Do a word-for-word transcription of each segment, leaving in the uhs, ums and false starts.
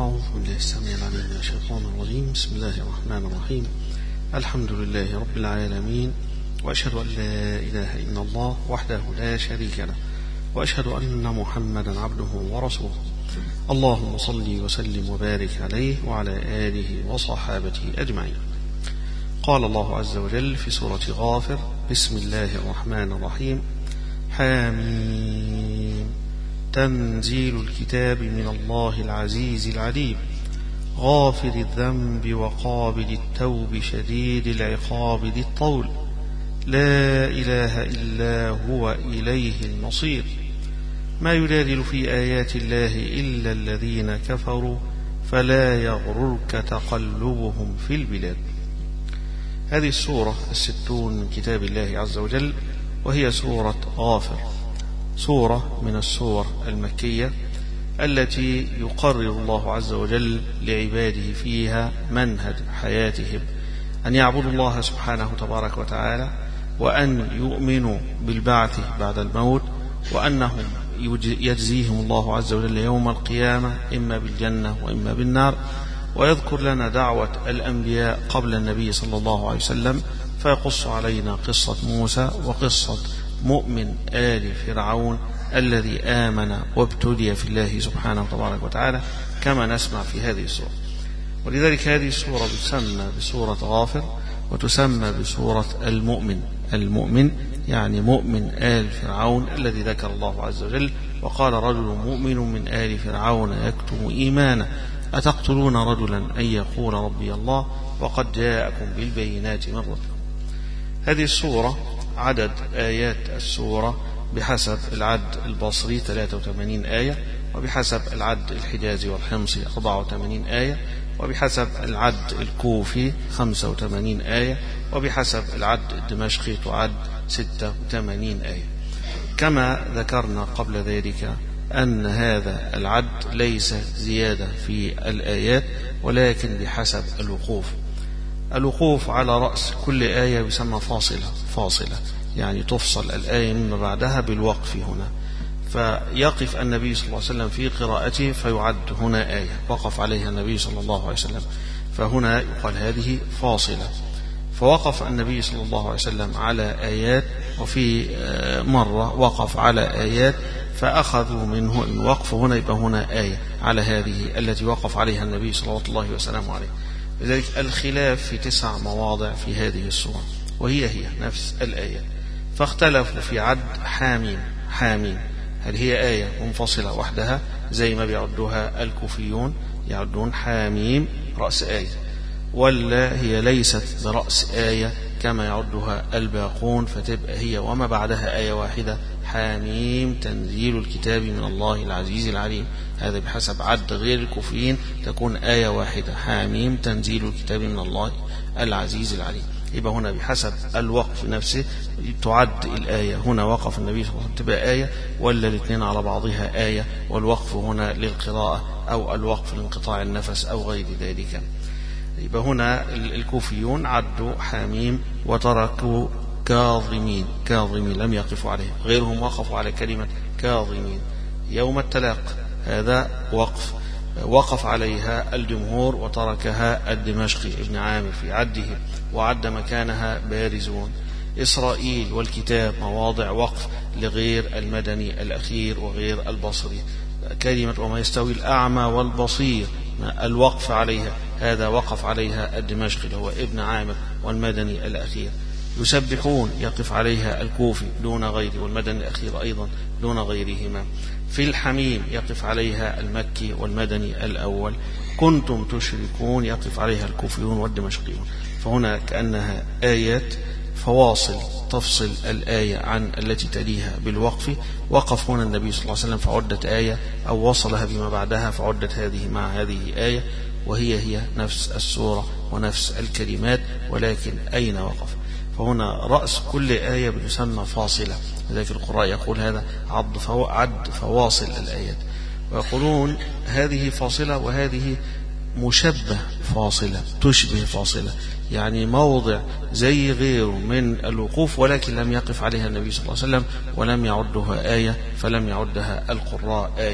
أعوذ بالله السميع العليم من الشيطان الرجيم. بسم الله الرحمن الرحيم. الحمد لله رب العالمين، وأشهد أن لا إله إلا الله وحده لا شريك له، وأشهد أن محمدا عبده ورسوله. اللهم صل وسلم وبارك عليه وعلى آله وصحابته أجمعين. قال الله عز وجل في سورة غافر: بسم الله الرحمن الرحيم. حاميم تنزيل الكتاب من الله العزيز العليم، غافر الذنب وقابل التوب شديد العقاب ذي الطول، لا إله إلا هو إليه المصير. ما يجادل في آيات الله إلا الذين كفروا فلا يغررك تقلبهم في البلاد. هذه السورة الستون من كتاب الله عز وجل، وهي سورة غافر، سورة من السور المكية التي يقرر الله عز وجل لعباده فيها منهج حياتهم، أن يعبدوا الله سبحانه تبارك وتعالى، وأن يؤمنوا بالبعث بعد الموت، وأنهم يجزيهم الله عز وجل يوم القيامة إما بالجنة وإما بالنار. ويذكر لنا دعوة الأنبياء قبل النبي صلى الله عليه وسلم، فيقص علينا قصة موسى وقصة مؤمن آل فرعون الذي آمن وابتلي في الله سبحانه تبارك وتعالى، كما نسمع في هذه السورة. ولذلك هذه السورة تسمى بسورة غافر، وتسمى بسورة المؤمن. المؤمن يعني مؤمن آل فرعون الذي ذكر الله عز وجل، وقال: رجل مؤمن من آل فرعون يكتم إيمانه أتقتلون رجلا أن يقول ربي الله وقد جاءكم بالبينات من ربكم. هذه السورة عدد آيات السورة بحسب العد البصري ثلاثة وثمانين آية، وبحسب العد الحجازي والحمصي أربعة وثمانين آية، وبحسب العد الكوفي خمسة وثمانين آية، وبحسب العد الدمشقي تعد ستة وثمانين آية. كما ذكرنا قبل ذلك أن هذا العد ليس زيادة في الآيات، ولكن بحسب الوقوف. الوقوف على رأس كل آية يسمى فاصلة. فاصلة يعني تفصل الآية مما بعدها بالوقف هنا، فيقف النبي صلى الله عليه وسلم في قراءته فيعد هنا آية وقف عليها النبي صلى الله عليه وسلم، فهنا يقال هذه فاصلة. فوقف النبي صلى الله عليه وسلم على آيات، وفي مرة وقف على آيات فأخذوا منه الوقف هنا، يبقى هنا آية على هذه التي وقف عليها النبي صلى الله عليه وسلم عليه. لذلك الخلاف في تسع مواضع في هذه السورة، وهي هي نفس الآية، فاختلفوا في عد حاميم. حاميم هل هي آية منفصلة وحدها زي ما بيعدوها الكوفيون، يعدون حاميم رأس آية، ولا هي ليست برأس آية كما يعدها الباقون، فتبقى هي وما بعدها آية واحدة؟ حاميم تنزيل الكتاب من الله العزيز العليم. هذا بحسب عد غير الكوفيين تكون آية واحدة، حاميم تنزيل الكتاب من الله العزيز العليم. يبقى هنا بحسب الوقف نفسه تعد الآية. هنا وقف النبي صلى الله عليه وسلم تبقى آية، ولا الاثنين على بعضها آية، والوقف هنا للقراءة أو الوقف لانقطاع النفس أو غير ذلك. يبقى هنا الكوفيون عدوا حاميم وتركوا كاظمين. كاظمين لم يقفوا عليه، غيرهم وقفوا على كلمة كاظمين. يوم التلاق هذا وقف وقف عليها الجمهور وتركها الدمشقي ابن عامر في عده، وعد مكانها بارزون. إسرائيل والكتاب مواضع وقف لغير المدني الأخير وغير البصري. كلمة وما يستوي الأعمى والبصير الوقف عليها هذا وقف عليها الدمشقي اللي هو ابن عامر والمدني الأخير. يسبحون يقف عليها الكوفي دون غيره، والمدني الأخير أيضا دون غيرهما. في الحميم يقف عليها المكي والمدني الأول. كنتم تشركون يقف عليها الكوفيون والدمشقيون. فهنا كأنها آيات فواصل تفصل الآية عن التي تليها بالوقف. وقف هنا النبي صلى الله عليه وسلم فعدت آية، أو وصلها بما بعدها فعدت هذه مع هذه آية، وهي هي نفس السورة ونفس الكلمات، ولكن أين وقف؟ فهنا رأس كل آية بتسمى فاصلة. لذلك القراء يقول هذا عد, فو عد فواصل الآيات، ويقولون هذه فاصلة وهذه مشبه فاصلة، تشبه فاصلة، يعني موضع زي غيره من الوقوف، ولكن لم يقف عليها النبي صلى الله عليه وسلم ولم يعدها آية، فلم يعدها القراء آية.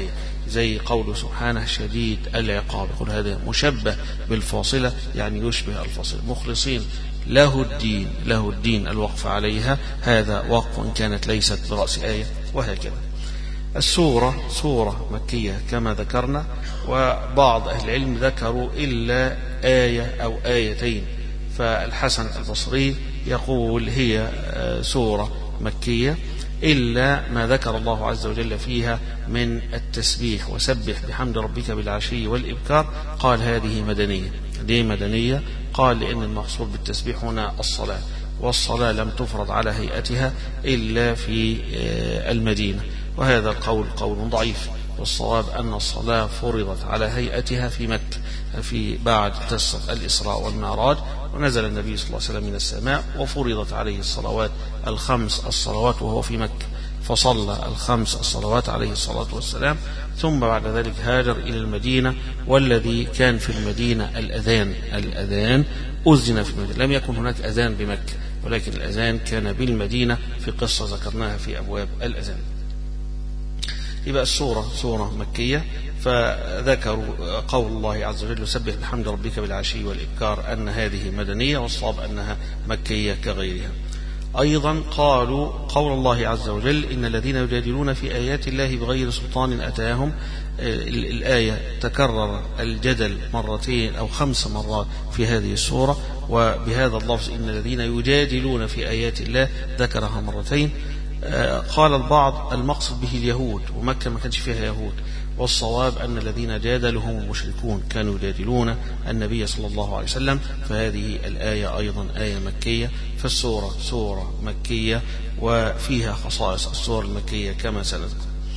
زي قوله سبحانه شديد العقاب، يقول هذا مشبه بالفاصلة يعني يشبه الفاصلة. مخلصين له الدين، له الدين الوقف عليها، هذا وقف إن كانت ليست برأس آية، وهكذا. السورة سورة مكية كما ذكرنا، وبعض أهل العلم ذكروا إلا آية أو آيتين، فالحسن البصري يقول هي سورة مكية إلا ما ذكر الله عز وجل فيها من التسبيح وسبح بحمد ربك بالعشي والإبكار، قال هذه مدنية. ليه مدنية؟ قال لأن المقصود بالتسبيح هنا الصلاة، والصلاة لم تفرض على هيئتها إلا في المدينة، وهذا القول قول ضعيف، والصواب أن الصلاة فرضت على هيئتها في مكة في بعد قصة الإسراء والمعراج، ونزل النبي صلى الله عليه وسلم من السماء وفرضت عليه الصلوات الخمس الصلوات وهو في مكة، فصلى الخمس الصلوات عليه الصلاة والسلام، ثم بعد ذلك هاجر إلى المدينة، والذي كان في المدينة الأذان الأذان أذن في المدينة، لم يكن هناك أذان بمكة، ولكن الأذان كان بالمدينة في قصة ذكرناها في أبواب الأذان. يبقى السورة سورة مكية، فذكروا قول الله عز وجل سبح بحمد ربك بالعشي والإبكار أن هذه مدنية، والصواب أنها مكية كغيرها. أيضا قالوا قول الله عز وجل إن الذين يجادلون في آيات الله بغير سلطان أتاهم، الآية تكرر الجدل مرتين أو خمس مرات في هذه السورة، وبهذا اللفظ إن الذين يجادلون في آيات الله ذكرها مرتين. قال البعض المقصد به اليهود، ومكة ما كانش فيها يهود، والصواب أن الذين جادلوا هم المشركون كانوا يجادلون النبي صلى الله عليه وسلم، فهذه الآية أيضا آية مكية. فالسورة سورة مكية وفيها خصائص السورة المكية كما سنذكر.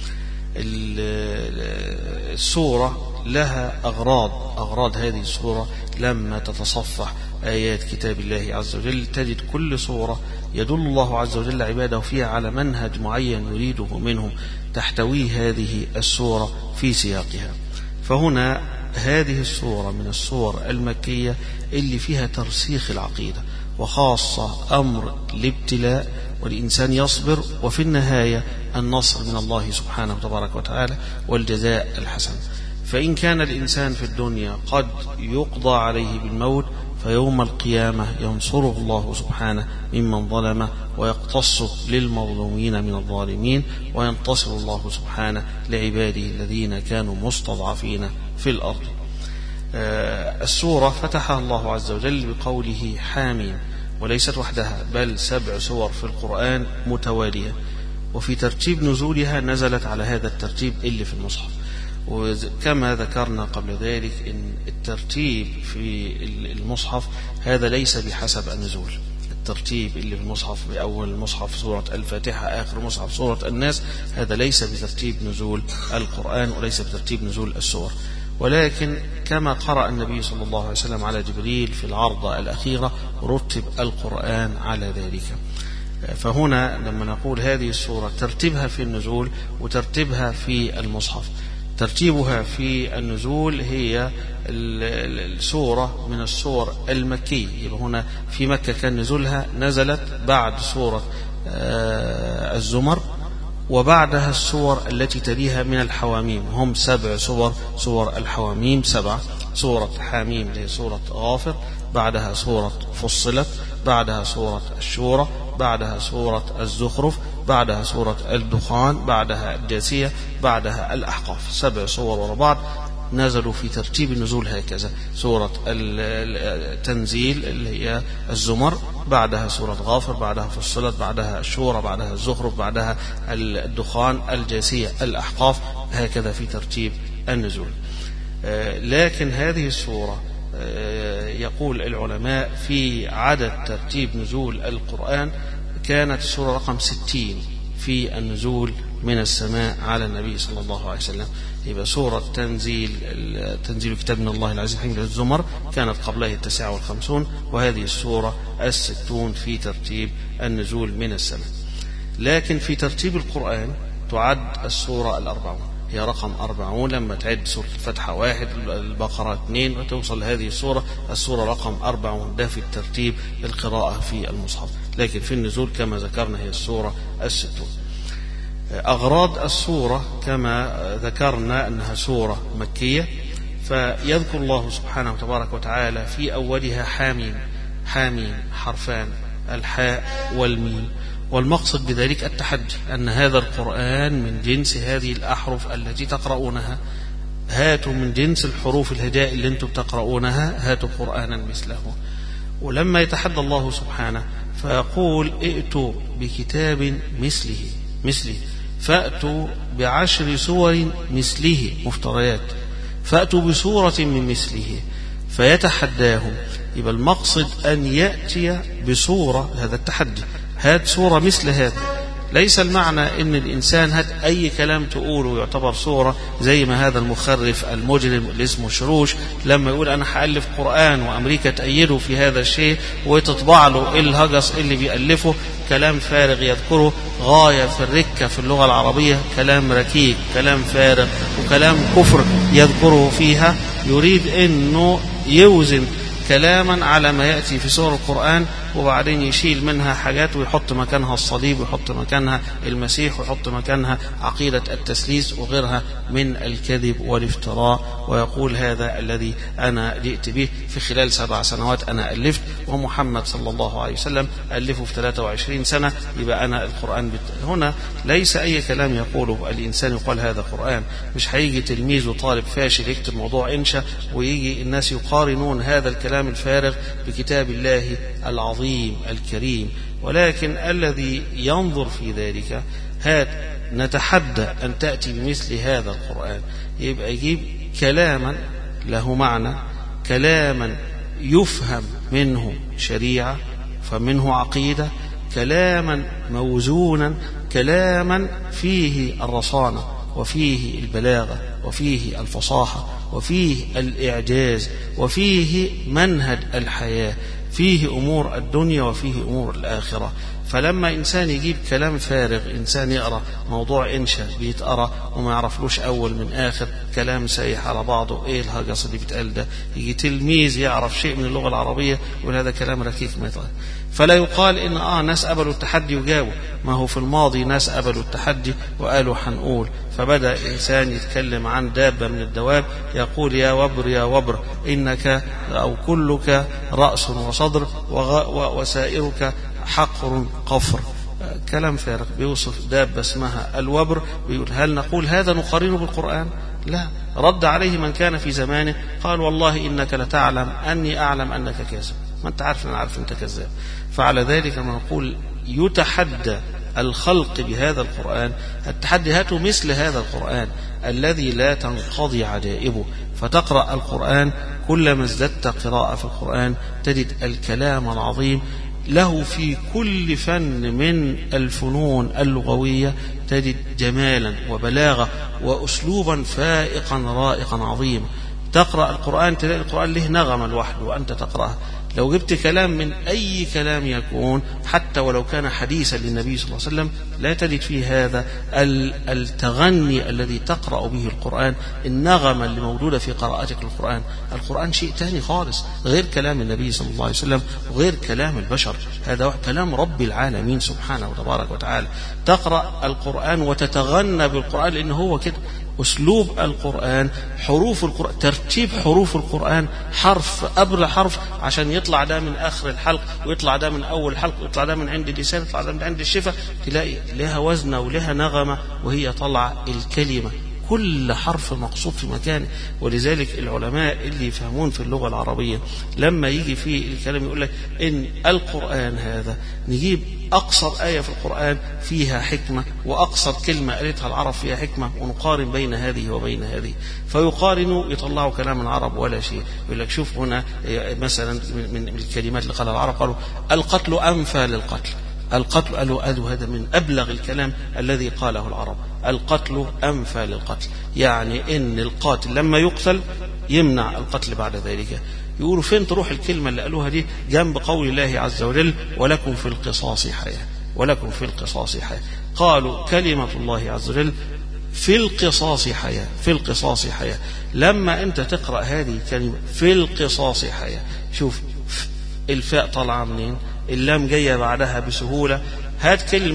السورة لها أغراض، أغراض هذه السورة لما تتصفح آيات كتاب الله عز وجل تجد كل سورة يدل الله عز وجل عباده فيها على منهج معين يريده منهم، تحتويه هذه السورة في سياقها. فهنا هذه السورة من السور المكية اللي فيها ترسيخ العقيدة، وخاصة أمر الابتلاء والإنسان يصبر، وفي النهاية النصر من الله سبحانه وتبارك وتعالى والجزاء الحسن. فإن كان الإنسان في الدنيا قد يقضى عليه بالموت، فيوم القيامة ينصره الله سبحانه ممن ظلمه، ويقتص للمظلومين من الظالمين، وينتصر الله سبحانه لعباده الذين كانوا مستضعفين في الأرض. السورة فتحها الله عز وجل بقوله حاميم، وليست وحدها بل سبع سور في القرآن متوالية، وفي ترتيب نزولها نزلت على هذا الترتيب اللي في المصحف. وكما ذكرنا قبل ذلك إن الترتيب في المصحف هذا ليس بحسب النزول، الترتيب اللي في المصحف بأول المصحف سورة الفاتحة آخر مصحف سورة الناس، هذا ليس بترتيب نزول القرآن وليس بترتيب نزول السور، ولكن كما قرأ النبي صلى الله عليه وسلم على جبريل في العرضة الأخيرة رتب القرآن على ذلك. فهنا لما نقول هذه السورة ترتيبها في النزول وترتيبها في المصحف، ترتيبها في النزول هي السورة من السور المكية، يبقى هنا في مكة كان نزولها نزلت بعد سورة الزمر، وبعدها السور التي تليها من الحواميم، هم سبع سور، سور الحواميم سبع، سورة حاميم اللي هي سورة غافر، بعدها سورة فصلت، بعدها سورة الشورى، بعدها سورة الزخرف، بعدها سورة الدخان، بعدها الجاثية، بعدها الأحقاف، سبع صور ورا بعض نزلوا في ترتيب النزول هكذا. سورة التنزيل اللي هي الزمر، بعدها سورة غافر، بعدها فصلت، بعدها الشورى، بعدها الزخرف، بعدها الدخان، الجاثية، الأحقاف، هكذا في ترتيب النزول. لكن هذه السورة يقول العلماء في عدد ترتيب نزول القرآن كانت السورة رقم ستين في النزول من السماء على النبي صلى الله عليه وسلم. يبقى سورة تنزيل تنزيل كتاب من الله العزيز الحكيم الزمر كانت قبلها التاسعة والخمسون، وهذه السورة الستون في ترتيب النزول من السماء. لكن في ترتيب القرآن تعد السورة الأربعون، هي رقم أربعون لما تعد سورة الفتحة واحد، البقرة اثنين، وتوصل لهذه السورة السورة رقم أربعون، ده في الترتيب القراءة في المصحف. لكن في النزول كما ذكرنا هي السورة الستون. أغراض السورة كما ذكرنا أنها سورة مكية، فيذكر الله سبحانه وتبارك وتعالى في أولها حاميم. حاميم حرفان، الحاء والميم، والمقصد بذلك التحدي أن هذا القرآن من جنس هذه الأحرف التي تقرؤونها، هاتوا من جنس الحروف الهجاء اللي انتم تقرؤونها، هاتوا قرآنا مثله. ولما يتحدى الله سبحانه فيقول ائتوا بكتاب مثله مثله فأتوا بعشر سور مثله مفتريات، فأتوا بسورة من مثله، فيتحداهم. يبقى المقصد أن يأتي بسورة، هذا التحدي، هات سورة مثل هذا. ليس المعنى ان الانسان هات اي كلام تقوله يعتبر سورة، زي ما هذا المخرف المجرم اللي اسمه شروش لما يقول انا هألف قرآن وامريكا تأيده في هذا الشيء وتطبع له الهجس اللي بيألفه، كلام فارغ يذكره غاية في الركة في اللغة العربية، كلام ركيك، كلام فارغ، وكلام كفر يذكره فيها. يريد انه يوزن كلاما على ما يأتي في سور القرآن، وبعدين يشيل منها حاجات ويحط مكانها الصليب، ويحط مكانها المسيح، ويحط مكانها عقيدة التثليث وغيرها من الكذب والافتراء، ويقول هذا الذي أنا جئت به في خلال سبع سنوات أنا ألفت، ومحمد صلى الله عليه وسلم ألفه في ثلاثة وعشرين سنة، يبقى أنا القرآن بت... هنا ليس أي كلام يقوله الإنسان يقال هذا قرآن. مش هيجي تلميذ وطالب فاشل يكتب موضوع إنشاء ويجي الناس يقارنون هذا الكلام الفارغ بكتاب الله العظيم الكريم، ولكن الذي ينظر في ذلك، هات نتحدى أن تأتي بمثل هذا القرآن، يبقى يجيب كلاما له معنى، كلاما يفهم منه شريعة، فمنه عقيدة، كلاما موزونا، كلاما فيه الرصانة وفيه البلاغة وفيه الفصاحة وفيه الإعجاز وفيه منهج الحياة، فيه أمور الدنيا وفيه أمور الآخرة. فلما إنسان يجيب كلام فارغ، إنسان يقرأ موضوع إنشاء بيتقرأ وما يعرفلوش أول من آخر، كلام سايح على بعضه، إيه الهجس اللي بيتقال ده؟ يجي تلميذ يعرف شيء من اللغة العربية يقول هذا كلام ركيك ما يتقال. فلا يقال إن آه ناس قبلوا التحدي وجاووا، ما هو في الماضي ناس قبلوا التحدي وقالوا حنقول، فبدأ إنسان يتكلم عن دابة من الدواب يقول يا وبر يا وبر إنك أو كلك رأس وصدر وسائرك حقر قفر، كلام فارغ. بيوصف دابة اسمها الوبر، بيقول هل نقول هذا نقارنه بالقرآن؟ لا. رد عليه من كان في زمانه قال والله إنك لتعلم أني أعلم أنك كاذب، ما أنت عارف أنا عارف أنت كذاب. فعلى ذلك ما نقول يتحدى الخلق بهذا القرآن، التحدي هاتوا مثل هذا القرآن الذي لا تنقضي عجائبه، فتقرأ القرآن كلما ازددت قراءة في القرآن تجد الكلام العظيم له في كل فن من الفنون اللغوية، تجد جمالا وبلاغة وأسلوبا فائقا رائقا عظيم. تقرأ القرآن تلاقي القرآن له نغمة لوحده وأنت تقرأها. لو جبت كلام من أي كلام يكون حتى ولو كان حديثا للنبي صلى الله عليه وسلم لا تجد فيه هذا التغني الذي تقرأ به القرآن، النغمة اللي موجودة في قراءتك للقرآن. القرآن شيء تاني خالص غير كلام النبي صلى الله عليه وسلم وغير كلام البشر، هذا كلام رب العالمين سبحانه وتبارك وتعالى. تقرأ القرآن وتتغنى بالقرآن لأنه هو كده أسلوب القرآن، حروف القرآن، ترتيب حروف القرآن حرف قبل حرف عشان يطلع ده من آخر الحلق ويطلع ده من أول الحلق ويطلع ده من عند اللسان ويطلع ده من عند الشفة، تلاقي لها وزنة ولها نغمة وهي طلع الكلمة، كل حرف مقصود في مكانه. ولذلك العلماء اللي يفهمون في اللغة العربية لما يجي فيه الكلام يقول لك إن القرآن هذا نجيب أقصر آية في القرآن فيها حكمة وأقصر كلمة قالتها العرب فيها حكمة ونقارن بين هذه وبين هذه، فيقارنوا يطلعوا كلام العرب ولا شيء. يقول لك شوف هنا مثلا من الكلمات اللي قالها العرب قالوا القتل أنفى للقتل، القتل قالوا هذا من أبلغ الكلام الذي قاله العرب، القتل أنفى للقتل، يعني إن القاتل لما يقتل يمنع القتل بعد ذلك. يقولوا فين تروح الكلمة اللي قالوها دي جنب قول الله عز وجل ولكم في القصاص حياة، ولكم في القصاص حياة. قالوا كلمة الله عز وجل في القصاص حياة، في القصاص حياة. لما أنت تقرأ هذه الكلمة في القصاص حياة، شوف الفاء طالعة منين، اللام جاية بعدها بسهولة. هات كلمة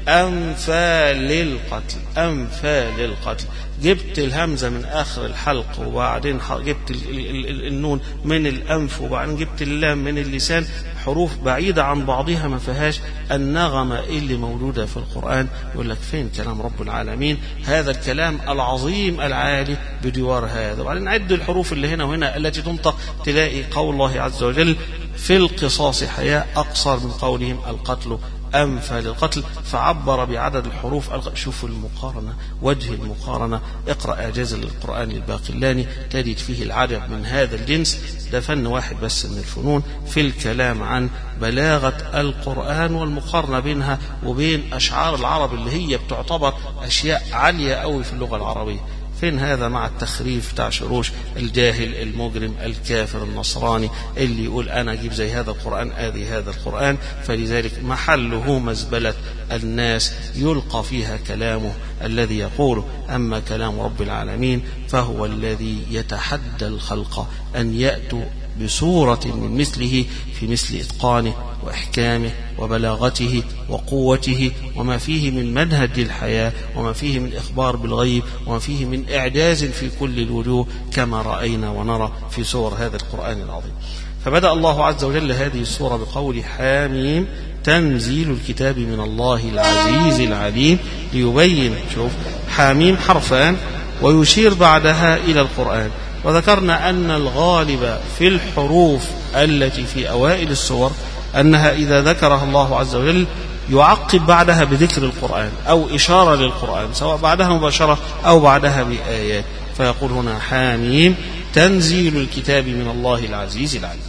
أنفال القتل، أنفال القتل. جبت الهمزة من آخر الحلق، وبعدين جبت النون من الأنف، وبعدين جبت اللام من اللسان. حروف بعيدة عن بعضها ما فيهاش النغمة اللي موجودة في القرآن. يقول لك فين كلام رب العالمين؟ هذا الكلام العظيم العالي بدوار هذا. وبعدين عد الحروف اللي هنا وهنا التي تنطق، تلاقي قول الله عز وجل في القصاص حياة أقصر من قولهم القتل أنفال القتل، فعبر بعدد الحروف. شوفوا المقارنة، وجه المقارنة. اقرأ إعجاز القرآن الباقلاني تجد فيه العدد من هذا الجنس. ده فن واحد بس من الفنون في الكلام عن بلاغة القرآن والمقارنة بينها وبين أشعار العرب اللي هي بتعتبر أشياء عالية قوي في اللغة العربية. فين هذا مع التخريف بتاع شروش الجاهل المجرم الكافر النصراني اللي يقول أنا أجيب زي هذا القرآن آذي هذا القرآن؟ فلذلك محله مزبلة الناس يلقى فيها كلامه الذي يقوله. أما كلام رب العالمين فهو الذي يتحدى الخلق أن يأتوا بصورة من مثله في مثل إتقانه وإحكامه وبلاغته وقوته، وما فيه من منهج الحياة، وما فيه من إخبار بالغيب، وما فيه من إعجاز في كل الوجوه كما رأينا ونرى في سور هذا القرآن العظيم. فبدأ الله عز وجل هذه السورة بقول حاميم تنزيل الكتاب من الله العزيز العليم، ليبين. شوف، حاميم حرفان ويشير بعدها إلى القرآن. وذكرنا أن الغالب في الحروف التي في أوائل السور أنها إذا ذكرها الله عز وجل يعقب بعدها بذكر القرآن أو إشارة للقرآن، سواء بعدها مباشرة أو بعدها بآيات. فيقول هنا حاميم تنزيل الكتاب من الله العزيز العليم.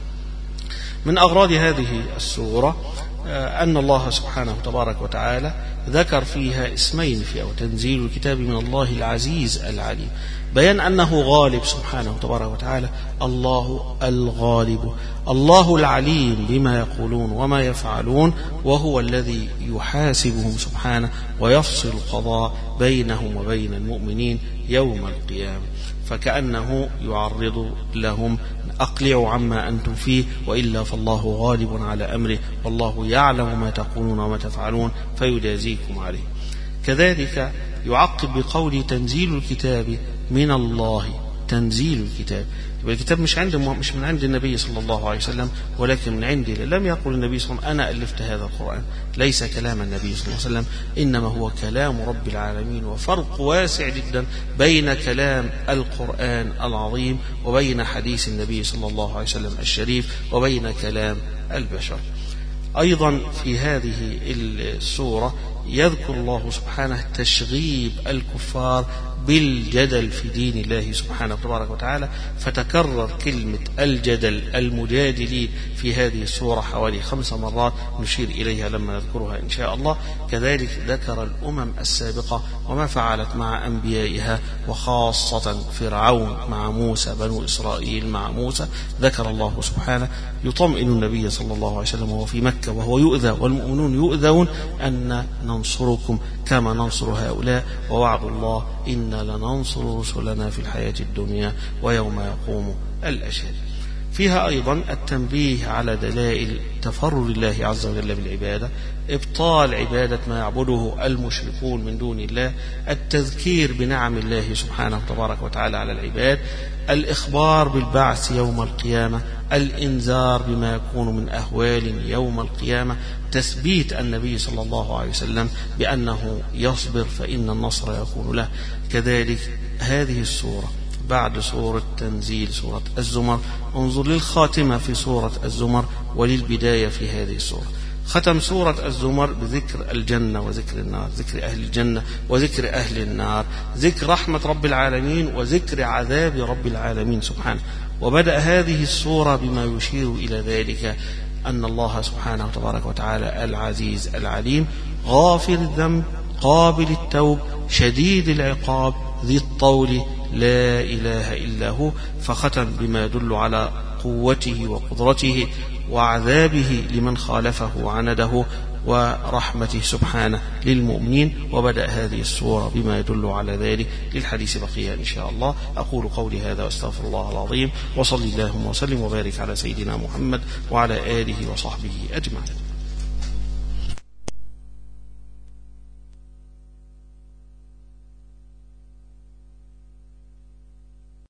من أغراض هذه السورة أن الله سبحانه تبارك وتعالى ذكر فيها اسمين في أو تنزيل الكتاب من الله العزيز العليم، بيان أنه غالب سبحانه تبارك وتعالى، الله الغالب، الله العليم بما يقولون وما يفعلون، وهو الذي يحاسبهم سبحانه ويفصل القضاء بينهم وبين المؤمنين يوم القيامة. فكأنه يعرض لهم أقلعوا عما أنتم فيه، وإلا فالله غالب على أمره، والله يعلم ما تقولون وما تفعلون فيجازيكم عليه. كذلك يعقب بقول تنزيل الكتاب من الله، تنزيل الكتاب. الكتاب مش عند مش من عند النبي صلى الله عليه وسلم، ولكن من عندي. لم يقل النبي صلى الله عليه وسلم أنا ألفت هذا القرآن، ليس كلام النبي صلى الله عليه وسلم، إنما هو كلام رب العالمين. وفرق واسع جدا بين كلام القرآن العظيم وبين حديث النبي صلى الله عليه وسلم الشريف وبين كلام البشر. أيضا في هذه السورة يذكر الله سبحانه تشغيب الكفار بالجدل في دين الله سبحانه تبارك وتعالى، فتكرر كلمة الجدل المجادلين في هذه السورة حوالي خمس مرات نشير إليها لما نذكرها إن شاء الله. كذلك ذكر الأمم السابقة وما فعلت مع أنبيائها، وخاصة فرعون مع موسى، بنو إسرائيل مع موسى. ذكر الله سبحانه يطمئن النبي صلى الله عليه وسلم وهو في مكة وهو يؤذى والمؤمنون يؤذون أن ننصركم كما ننصر هؤلاء، ووعد الله إنا لننصر رسلنا في الحياة الدنيا ويوم يقوم الأشهاد. فيها أيضا التنبيه على دلائل تفرد الله عز وجل بالعبادة، إبطال عبادة ما يعبده المشركون من دون الله، التذكير بنعم الله سبحانه تبارك وتعالى على العباد، الإخبار بالبعث يوم القيامة، الإنذار بما يكون من أهوال يوم القيامة، تثبيت النبي صلى الله عليه وسلم بأنه يصبر فإن النصر يكون له. كذلك هذه السورة بعد سورة تنزيل سورة الزمر، انظر للخاتمة في سورة الزمر وللبداية في هذه السورة. ختم سورة الزمر بذكر الجنة وذكر النار، ذكر أهل الجنة وذكر أهل النار، ذكر رحمة رب العالمين وذكر عذاب رب العالمين سبحانه. وبدأ هذه السورة بما يشير إلى ذلك، أن الله سبحانه تبارك وتعالى العزيز العليم، غافر الذنب، قابل التوب، شديد العقاب، ذي الطول، لا إله إلا هو. فختم بما يدل على قوته وقدرته وعذابه لمن خالفه وعنده، ورحمته سبحانه للمؤمنين. وبدأ هذه السورة بما يدل على ذلك. للحديث بقية إن شاء الله. أقول قولي هذا واستغفر الله العظيم، وصلي اللهم وسلم وبارك على سيدنا محمد وعلى آله وصحبه أجمعين.